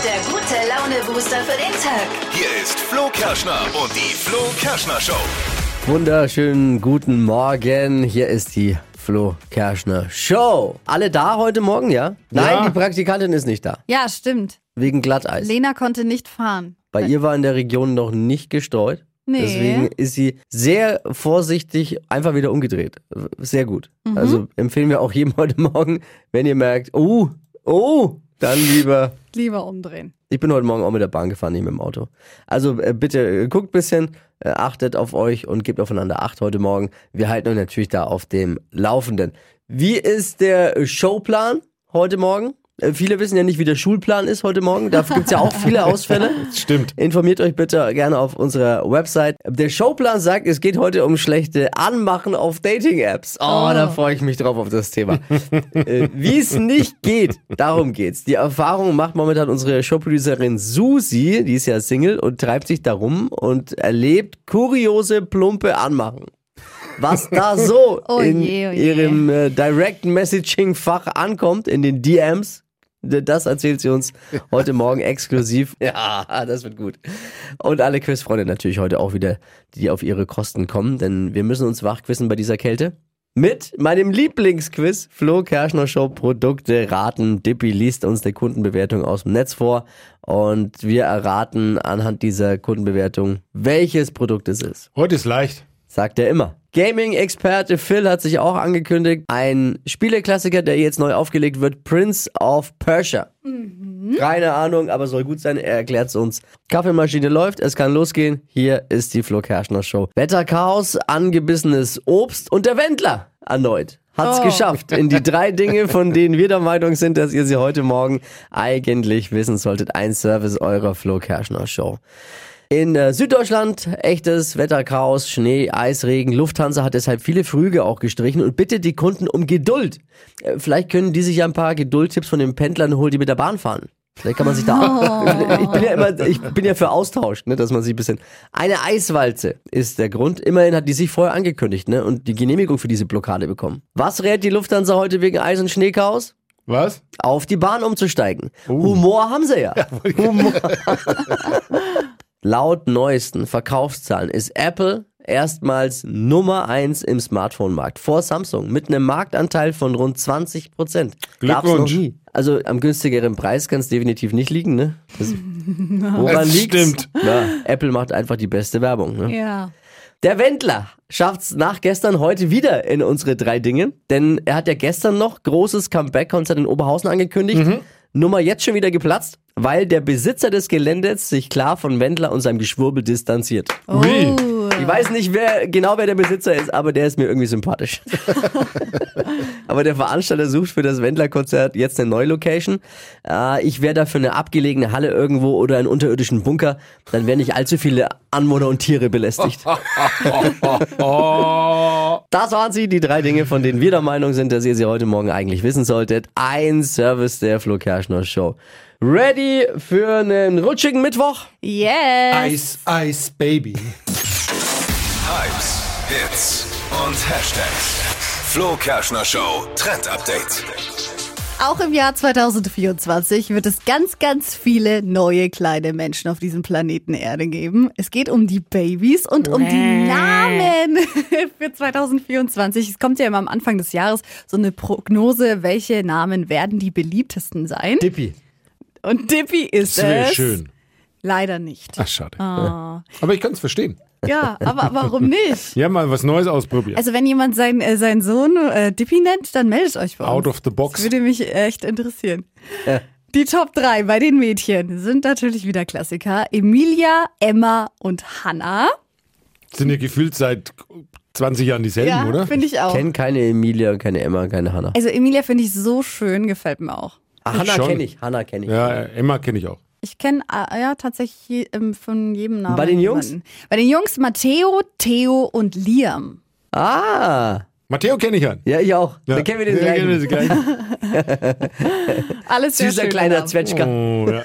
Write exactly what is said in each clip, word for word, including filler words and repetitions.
der gute Laune-Booster für den Tag. Hier ist Flo Kerschner und die Flo Kerschner Show. Wunderschönen guten Morgen. Hier ist die Flo Kerschner Show. Alle da heute Morgen, ja? Nein, Ja. die Praktikantin ist nicht da. Ja, stimmt. Wegen Glatteis. Lena konnte nicht fahren. Bei ihr war in der Region noch nicht gestreut. Nee. Deswegen ist sie sehr vorsichtig einfach wieder umgedreht. Sehr gut. Also empfehlen wir auch jedem heute Morgen, wenn ihr merkt, oh, oh, dann lieber. Lieber umdrehen. Ich bin heute Morgen auch mit der Bahn gefahren, nicht mit dem Auto. Also äh, bitte äh, guckt ein bisschen, äh, achtet auf euch und gebt aufeinander Acht heute Morgen. Wir halten euch natürlich da auf dem Laufenden. Wie ist der Showplan heute Morgen? Äh, viele wissen ja nicht, wie der Schulplan ist heute Morgen. Da gibt's ja auch viele Ausfälle. Stimmt. Informiert euch bitte gerne auf unserer Website. Der Showplan sagt, es geht heute um schlechte Anmachen auf Dating-Apps. Oh, da freue ich mich drauf auf das Thema. äh, wie es nicht geht, darum geht's. Die Erfahrung macht momentan unsere Showproducerin Susi, die ist ja Single und treibt sich darum und erlebt kuriose, plumpe Anmachen. Was da so Oh in je, oh je. ihrem äh, Direct-Messaging-Fach ankommt, in den D Ms, das erzählt sie uns heute Morgen exklusiv. Ja, das wird gut. Und alle Quizfreunde natürlich heute auch wieder, die auf ihre Kosten kommen, denn wir müssen uns wachquissen bei dieser Kälte. Mit meinem Lieblingsquiz, Flo Kerschner Show Produkte raten. Dippy liest uns eine Kundenbewertung aus dem Netz vor und wir erraten anhand dieser Kundenbewertung, welches Produkt es ist. Heute ist leicht. Sagt er immer. Gaming-Experte Phil hat sich auch angekündigt. Ein Spieleklassiker, der jetzt neu aufgelegt wird. Prince of Persia. Mhm. Keine Ahnung, aber soll gut sein. Er erklärt es uns. Kaffeemaschine läuft, es kann losgehen. Hier ist die Flo Kerschner Show. Wetterchaos, angebissenes Obst und der Wendler erneut. Hat's Oh. geschafft in die drei Dinge, von denen wir der Meinung sind, dass ihr sie heute Morgen eigentlich wissen solltet. Ein Service eurer Flo Kerschner Show. In äh, Süddeutschland echtes Wetterchaos, Schnee, Eis, Regen. Lufthansa hat deshalb viele Flüge auch gestrichen und bittet die Kunden um Geduld. Äh, vielleicht können die sich ja ein paar Geduldtipps von den Pendlern holen, die mit der Bahn fahren. Vielleicht kann man sich da auch, ich bin ja immer, ich bin ja für Austausch, ne, dass man sich ein bisschen, eine Eiswalze ist der Grund. Immerhin hat die sich vorher angekündigt, ne, und die Genehmigung für diese Blockade bekommen. Was rät die Lufthansa heute wegen Eis- und Schneechaos? Was? Auf die Bahn umzusteigen. Humor haben sie ja. Humor. Laut neuesten Verkaufszahlen ist Apple erstmals Nummer eins im Smartphone-Markt vor Samsung mit einem Marktanteil von rund zwanzig Prozent. Gab's noch Glückwunsch. nie. Also am günstigeren Preis kann es definitiv nicht liegen, ne? Das, woran Das liegt's? stimmt. Ja, Apple macht einfach die beste Werbung, ne? Ja. Der Wendler schafft's nach gestern heute wieder in unsere drei Dinge, denn er hat ja gestern noch großes Comeback-Konzert in Oberhausen angekündigt. Nummer jetzt schon wieder geplatzt, weil der Besitzer des Geländes sich klar von Wendler und seinem Geschwurbel distanziert. Wie? Ich weiß nicht wer genau wer der Besitzer ist, aber der ist mir irgendwie sympathisch. Aber der Veranstalter sucht für das Wendler-Konzert jetzt eine neue Location. Äh, ich wäre da für eine abgelegene Halle irgendwo oder einen unterirdischen Bunker. Dann wären nicht allzu viele Anwohner und Tiere belästigt. Oh. Das waren sie, die drei Dinge, von denen wir der Meinung sind, dass ihr sie heute Morgen eigentlich wissen solltet. Ein Service der Flo Kerschner Show. Ready für einen rutschigen Mittwoch? Yes. Eis, Eis, Baby. Hypes, Hits und Hashtags. Flo Kerschner Show Trend Update. Auch im Jahr zwanzig vierundzwanzig wird es ganz, ganz viele neue kleine Menschen auf diesem Planeten Erde geben. Es geht um die Babys und um die Namen für zwanzig vierundzwanzig. Es kommt ja immer am Anfang des Jahres so eine Prognose, welche Namen werden die beliebtesten sein. Dippy. Und Dippy ist Das wäre es. schön. Leider nicht. Ach, schade. Ah. Aber ich kann es verstehen. Ja, aber warum nicht? Ja, mal was Neues ausprobieren. Also wenn jemand seinen, äh, seinen Sohn äh, Dippy nennt, dann meldet euch bei uns. Out of the box. Das würde mich echt interessieren. Ja. Die Top drei bei den Mädchen sind natürlich wieder Klassiker. Emilia, Emma und Hannah. Sind ja gefühlt seit zwanzig Jahren dieselben, Ja, oder? finde ich auch. Kenn keine Emilia, keine Emma, keine Hannah. Also Emilia finde ich so schön, gefällt mir auch. Ah, Hannah schon. kenne ich, Hannah kenne ich. Ja, Emma kenne ich auch. Ich kenne äh, ja tatsächlich ähm, von jedem Namen. Bei den Jungs? jemanden. Bei den Jungs Matteo, Theo und Liam. Ah, Matteo kenne ich an. ja, ich auch. Ja. Dann kennen wir den Ja, kennen wir gleichen. den gleichen. Alles sehr Süßer schöne kleiner Namen. Zwetschger. Oh, ja.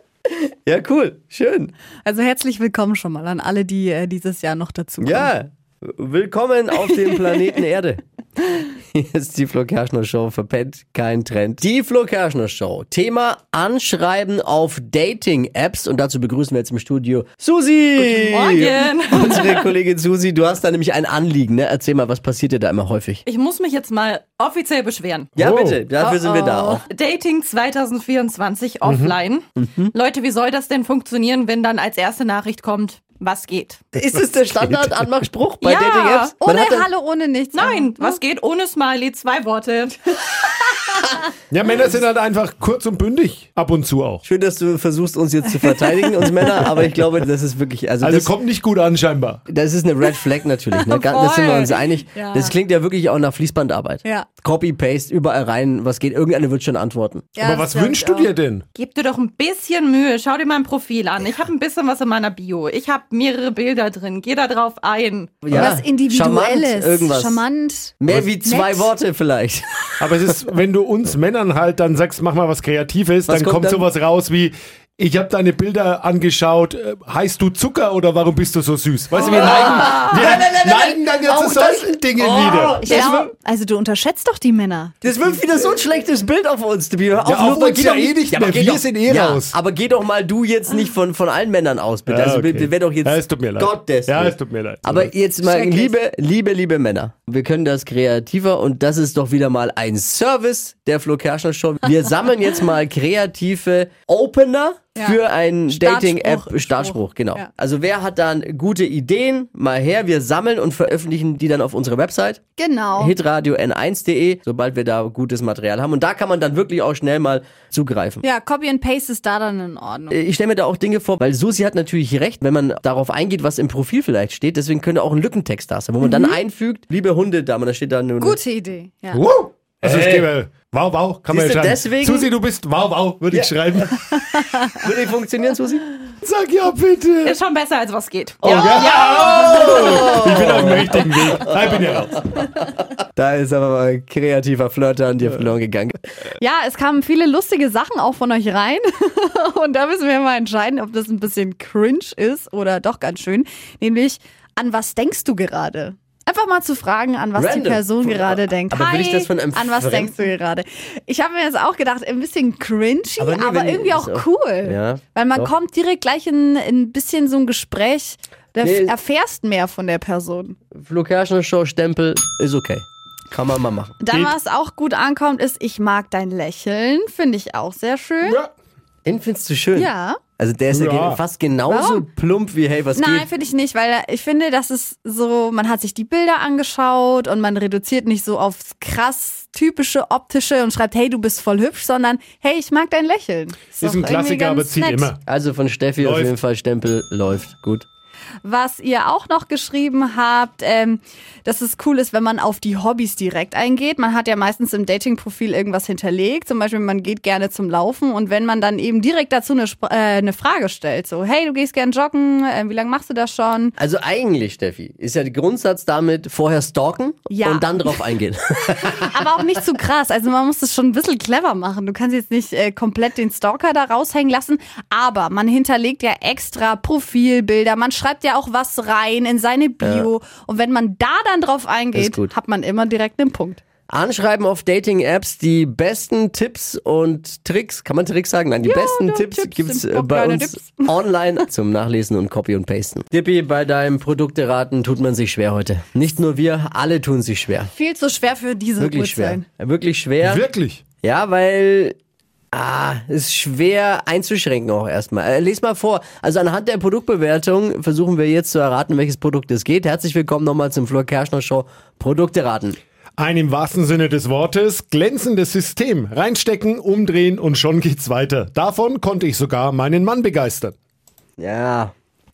Ja, cool. Schön. Also herzlich willkommen schon mal an alle, die äh, dieses Jahr noch dazu kommen. Ja, Willkommen auf dem Planeten Erde. Hier ist die Flo Kerschner Show, verpennt kein Trend. Die Flo Kerschner Show. Thema Anschreiben auf Dating-Apps. Und dazu begrüßen wir jetzt im Studio Susi. Guten Morgen. Unsere Kollegin Susi, du hast da nämlich ein Anliegen, ne? Erzähl mal, was passiert dir da immer häufig? Ich muss mich jetzt mal offiziell beschweren. Ja, Oh. bitte. Dafür Oh, sind wir da oh. auch. Dating zwanzig vierundzwanzig offline. Mhm. Leute, wie soll das denn funktionieren, wenn dann als erste Nachricht kommt, was geht? Ist es der Standard-Anmachspruch bei Ja. Dating-Apps? Man Ohne hat dann- Hallo, ohne nichts. Nein, was geht ohne Smiley? Zwei Worte. Ja, Männer sind halt einfach kurz und bündig. Ab und zu auch. Schön, dass du versuchst, uns jetzt zu verteidigen, uns Männer, aber ich glaube, das ist wirklich, also, Also das, kommt nicht gut an scheinbar. das ist eine Red Flag natürlich, ne? Da sind wir uns einig. Ja. Das klingt ja wirklich auch nach Fließbandarbeit. Ja. Copy-Paste, überall rein, was geht, irgendeine wird schon antworten. Ja, Aber das was glaub wünschst ich du auch. dir denn? Gib dir doch ein bisschen Mühe. Schau dir mein Profil an. Ich habe ein bisschen was in meiner Bio. Ich habe mehrere Bilder drin. Geh da drauf ein. Ja, Was Individuelles. Charmant, irgendwas. Charmant. Mehr wie zwei Nett. Worte vielleicht. Aber es ist, wenn du uns Männern halt dann sagst, mach mal was Kreatives, Was dann kommt kommt dann? sowas raus wie, ich habe deine Bilder angeschaut, äh, heißt du Zucker oder warum bist du so süß? Weißt du, wir neigen, wir neigen dann ja zu solchen Dingen wieder. Ich glaub, also du unterschätzt doch die Männer. Das wirft wieder so ein schlechtes Bild auf uns. Hör auf, Ja, auf nur- uns geh ja doch eh nicht Ja, aber mehr. geh Wir doch- sind eh ja, raus. Aber geh doch mal du jetzt nicht von, von allen Männern aus, bitte. Ja, Also okay. bitte, wär doch jetzt Ja, es tut mir leid. Gottes Ja, Willen. es tut mir leid. Aber jetzt mal, Schrecklich. liebe, liebe, liebe Männer, wir können das kreativer und das ist doch wieder mal ein Service der Flo Kerschner Show. Wir sammeln jetzt mal kreative Opener Ja. für einen Startspruch. Dating-App-Startspruch, genau. Ja. Also wer hat dann gute Ideen? Mal her, wir sammeln und veröffentlichen die dann auf unserer Website Genau. hitradio n eins punkt de, sobald wir da gutes Material haben. Und da kann man dann wirklich auch schnell mal zugreifen. Ja, Copy and Paste ist da dann in Ordnung. Ich stelle mir da auch Dinge vor, weil Susi hat natürlich recht, wenn man darauf eingeht, was im Profil vielleicht steht. Deswegen könnte auch ein Lückentext da sein, wo man dann einfügt, liebe Hundedame, da steht dann nur... Gute Idee. Ja. Wow. Also ich Ey. gebe, wow, wow, kann man ja Siehst du, schreiben. deswegen- Susi, du bist wow, wow, würde ich schreiben. Würde die funktionieren, Susi? Sag ja bitte. Ist schon besser, als was geht. Oh, ja. Oh, ich bin auf dem richtigen Weg. Ich bin ja raus. Da ist aber mal ein kreativer Flirter an dir verloren gegangen. Ja, es kamen viele lustige Sachen auch von euch rein. Und da müssen wir mal entscheiden, ob das ein bisschen cringe ist oder doch ganz schön. Nämlich, an was denkst du gerade? Einfach mal zu fragen, an was Random. die Person Von- gerade denkt. aber will ich Hi, das von einem an was Fremden? denkst du gerade? Ich habe mir jetzt auch gedacht, ein bisschen cringy, Aber aber, nee, wenn- irgendwie auch ist auch- cool. Ja, Weil man doch. kommt direkt gleich in, in ein bisschen so ein Gespräch, da Nee. erfährst mehr von der Person. Flo Kerschner Show Stempel ist okay. Kann man mal machen. Dann, Geht. was auch gut ankommt, ist, ich mag dein Lächeln. Finde ich auch sehr schön. Ja. Den findest du schön? Ja. Also der ist ja, Ja. ge- fast genauso Warum? plump wie hey, was Nein, geht? finde ich nicht, weil ich finde, das ist so, man hat sich die Bilder angeschaut und man reduziert nicht so aufs krass typische optische und schreibt, hey, du bist voll hübsch, sondern hey, ich mag dein Lächeln. Ist ein doch Klassiker, irgendwie aber ganz zieht nett. immer. Also von Steffi auf Läuft. jeden Fall Stempel läuft. Gut. Was ihr auch noch geschrieben habt, ähm, dass es cool ist, wenn man auf die Hobbys direkt eingeht. Man hat ja meistens im Dating-Profil irgendwas hinterlegt. Zum Beispiel, man geht gerne zum Laufen und wenn man dann eben direkt dazu eine, Sp- äh, eine Frage stellt, so, hey, du gehst gern joggen, äh, wie lange machst du das schon? Also eigentlich, Steffi, ist ja der Grundsatz damit vorher stalken Ja. und dann drauf eingehen. Aber auch nicht zu krass. Also man muss das schon ein bisschen clever machen. Du kannst jetzt nicht äh, komplett den Stalker da raushängen lassen, aber man hinterlegt ja extra Profilbilder. Man schreibt ja auch was rein in seine Bio. Und wenn man da dann drauf Ist eingeht, gut. hat man immer direkt einen Punkt. Anschreiben auf Dating-Apps, die besten Tipps und Tricks, kann man Tricks sagen? Nein, die Ja, besten ja, Tipps, Tipps gibt's sind äh, auch bei kleine uns Tipps. online zum Nachlesen und Copy und Pasten. Dippi, bei deinem Produkteraten tut man sich schwer heute. Nicht nur wir, alle tun sich schwer. Viel zu schwer für diese Wirklich schwer. Uhrzeit. Ja, wirklich schwer. Wirklich? Ja, weil ah, ist schwer einzuschränken auch erstmal. Äh, les mal vor. Also anhand der Produktbewertung versuchen wir jetzt zu erraten, um welches Produkt es geht. Herzlich willkommen nochmal zum Flo Kerschner Show Produkteraten. Ein im wahrsten Sinne des Wortes glänzendes System. Reinstecken, umdrehen und schon geht's weiter. Davon konnte ich sogar meinen Mann begeistern. Ja.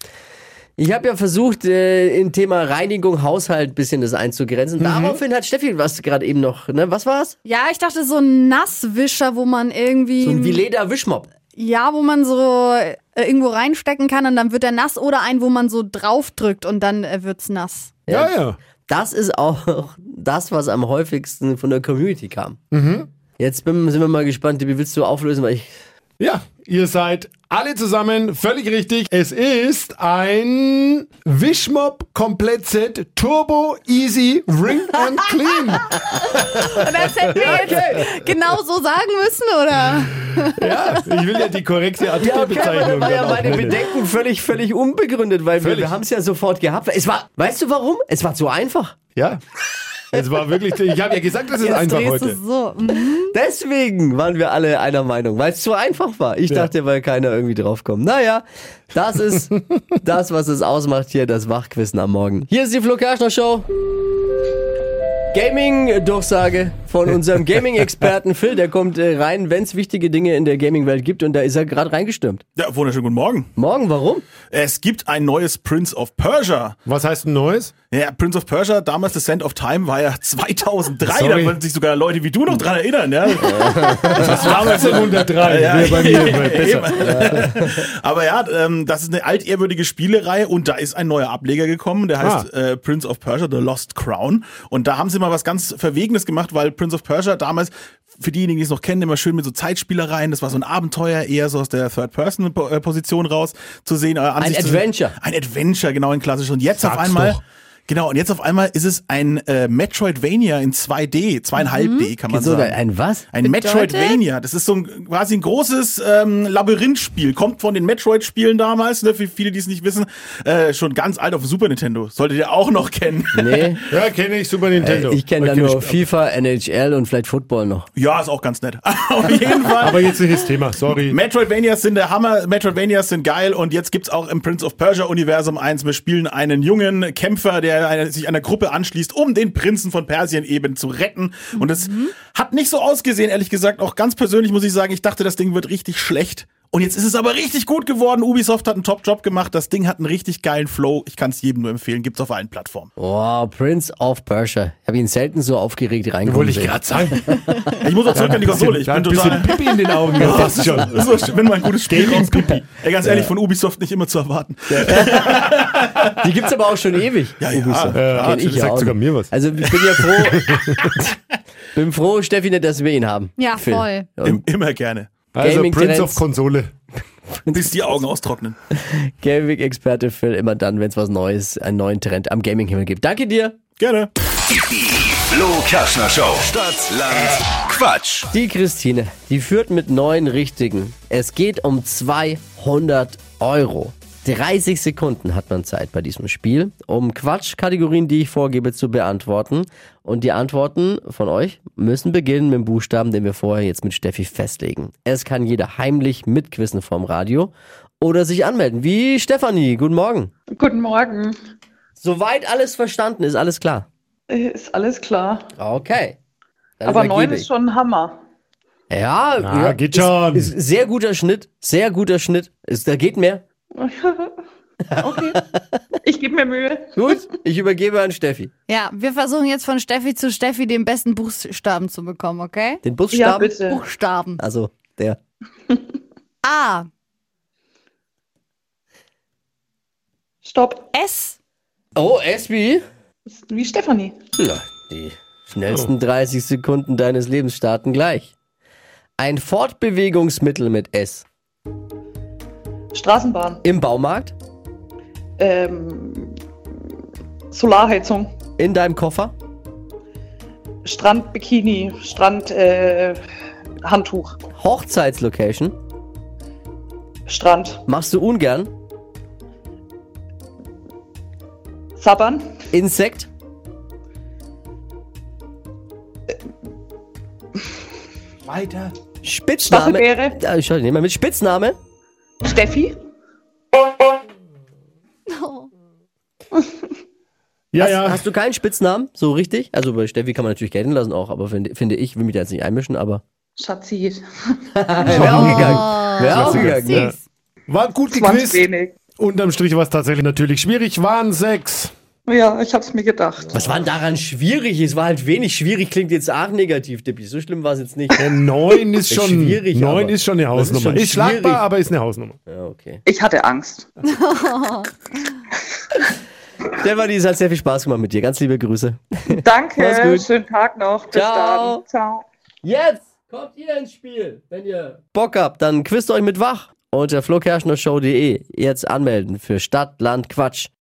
Ich habe ja versucht, äh, im Thema Reinigung, Haushalt ein bisschen das einzugrenzen. Mhm. Daraufhin hat Steffi was gerade eben noch, ne? Was war's? Ja, ich dachte so ein Nasswischer, wo man irgendwie... So ein Vileda Wischmopp. Ja, wo man so äh, irgendwo reinstecken kann und dann wird er nass oder ein, wo man so draufdrückt und dann äh, wird's nass. Ja, ja. Das ist auch das, was am häufigsten von der Community kam. Jetzt bin, sind wir mal gespannt, wie willst du auflösen, weil ich... Ja, ihr seid Alle zusammen, völlig richtig. Es ist ein Wischmopp Komplett-Set Turbo Easy Ring and Clean. Und das hätten wir jetzt genau so sagen müssen, oder? Ja, ich will ja die korrekte Ja, okay, aber Artikelbezeichnung. da war ja dann auch meine nennen. Bedenken völlig, völlig unbegründet, weil wir, Völlig. wir haben es ja sofort gehabt. Es war, weißt du warum? Es war zu einfach. Ja, es war wirklich, ich habe ja gesagt, das ist Jetzt einfach drehst du heute. es so. Mhm. Deswegen waren wir alle einer Meinung, weil es zu einfach war. Ich Ja. dachte, weil keiner irgendwie draufkommt. Naja, das ist das, was es ausmacht hier, das Wachquissen am Morgen. Hier ist die Flo Kerschner Show. Gaming-Durchsage von unserem Gaming-Experten Phil. Der kommt äh, rein, wenn es wichtige Dinge in der Gaming-Welt gibt. Und da ist er gerade reingestürmt. Ja, wunderschönen guten Morgen. Morgen, warum? Es gibt ein neues Prince of Persia. Was heißt ein neues? Ja, Prince of Persia, damals The Sand of Time, war ja zweitausenddrei. Sorry. Da können sich sogar Leute wie du noch dran erinnern. Ja? Das war damals neunzehnhundertdrei, Ja, wäre bei mir ja, besser. eben. Aber ja, ähm, das ist eine altehrwürdige Spielereihe und da ist ein neuer Ableger gekommen, der heißt äh, Prince of Persia, The Lost Crown. Und da haben sie mal was ganz Verwegenes gemacht, weil Prince of Persia damals, für diejenigen, die es noch kennen, immer schön mit so Zeitspielereien, das war so ein Abenteuer, eher so aus der Third-Person-Position raus zu sehen. Äh, Ein Ansicht zu- Adventure. Ein Adventure, genau, ein klassisch. Und jetzt auf Sag's einmal... doch. Genau, und jetzt auf einmal ist es ein äh, Metroidvania in zwei D, zweieinhalb D kann man So, sagen. ein was? Ein Bedeutet? Metroidvania. Das ist so ein, quasi ein großes ähm, Labyrinthspiel. Kommt von den Metroid-Spielen damals, ne, für viele, die es nicht wissen. Äh, schon ganz alt auf dem Super Nintendo. Solltet ihr auch noch kennen. Nee, Ja, kenne ich, Super Nintendo. ich kenne da kenn nur ich- FIFA, N H L und vielleicht Football noch. Ja, ist auch ganz nett. Auf jeden Fall. Aber jetzt nicht das Thema, sorry. Metroidvanias sind der Hammer, Metroidvanias sind geil und jetzt gibt's auch im Prince of Persia Universum eins. Wir spielen einen jungen Kämpfer, der eine, sich einer Gruppe anschließt, um den Prinzen von Persien eben zu retten. Und es hat nicht so ausgesehen, ehrlich gesagt. Auch ganz persönlich muss ich sagen, ich dachte, das Ding wird richtig schlecht. Und jetzt ist es aber richtig gut geworden. Ubisoft hat einen Top-Job gemacht. Das Ding hat einen richtig geilen Flow. Ich kann es jedem nur empfehlen. Gibt's auf allen Plattformen. Oh, Prince of Persia. Ich habe ihn selten so aufgeregt reingekommen. Wollte ich gerade sagen. Ich muss auch zurück an die Konsole. Ich Da bin hat ein bisschen total... Pipi in den Augen, ja, fast schon. So, wenn mal ein gutes Spiel Gaming rauskommt. Pipi. Ey, ganz ehrlich, von Ubisoft nicht immer zu erwarten. Die gibt's aber auch schon ewig. Ja, ja. Ubisoft. Ja, Kenn ich ja sagt auch sogar noch. mir was. Also ich bin ja froh, bin froh, Steffi, nicht, dass wir ihn haben. Ja, Phil. voll. Und Im, immer gerne. Also Gaming Prince Trends. of Konsole. Bis die Augen austrocknen. Gaming-Experte Phil immer dann, wenn es was Neues, einen neuen Trend am Gaming-Himmel gibt. Danke dir. Gerne. Flo Kerschner Show. Stadt, Land, Quatsch. Die Christine, die führt mit neun Richtigen. Es geht um zweihundert Euro. dreißig Sekunden hat man Zeit bei diesem Spiel, um Quatschkategorien, die ich vorgebe, zu beantworten. Und die Antworten von euch müssen beginnen mit dem Buchstaben, den wir vorher jetzt mit Steffi festlegen. Es kann jeder heimlich mitquissen vom Radio oder sich anmelden. Wie Stefanie, guten Morgen. Guten Morgen. Soweit alles verstanden, ist alles klar. Ist alles klar. Okay. Dann Aber neun übergebe ist ich. schon ein Hammer. Ja, Ah, ja geht ist, schon. Ist sehr guter Schnitt, sehr guter Schnitt. Ist, da geht mehr. Okay. Ich gebe mir Mühe. Gut, ich übergebe an Steffi. Ja, wir versuchen jetzt von Steffi zu Steffi den besten Buchstaben zu bekommen, okay? Den Ja, Buchstaben. bitte. Buchstaben. Also, der. A. Stopp. S. Oh, Espi. Ist wie Stefanie. Na, die schnellsten dreißig Sekunden deines Lebens starten gleich. Ein Fortbewegungsmittel mit S. Straßenbahn. Im Baumarkt. Ähm, Solarheizung. In deinem Koffer. Strand, Bikini. Strand, äh, Handtuch. Hochzeitslocation. Strand. Machst du ungern. Sabbern. Insekt. Weiter. Spitzname. Stachelbeere. Ja, ich schau, nehmen wir mit Spitzname. Steffi. Ja, hast, ja. hast du keinen Spitznamen? So richtig? Also bei Steffi kann man natürlich gelten lassen auch, aber finde, finde ich, will mich da jetzt nicht einmischen, aber. Schatzi. Wäre auch gegangen. Wäre auch gegangen. Ja. Süß. War gut zwanzig gequizt. wenig. Unterm Strich war es tatsächlich natürlich schwierig. Waren sechs. Ja, ich hab's mir gedacht. Was war denn daran schwierig? Es war halt wenig schwierig, klingt jetzt auch negativ, Dippi. So schlimm war es jetzt nicht. Der neun ist Ist schon, schwierig, neun aber. ist schon eine Das ist Hausnummer. schon Ist, schlagbar, schwierig. aber ist eine Hausnummer. Ja, okay. Ich hatte Angst. Stefanie, es hat sehr viel Spaß gemacht mit dir. Ganz liebe Grüße. Mach's Danke. gut. Schönen Tag noch. Bis Ciao. dann. Ciao. Jetzt kommt ihr ins Spiel. Wenn ihr Bock habt, dann quizt euch mit wach. unter flo kerschner show punkt de jetzt anmelden für Stadt, Land, Quatsch.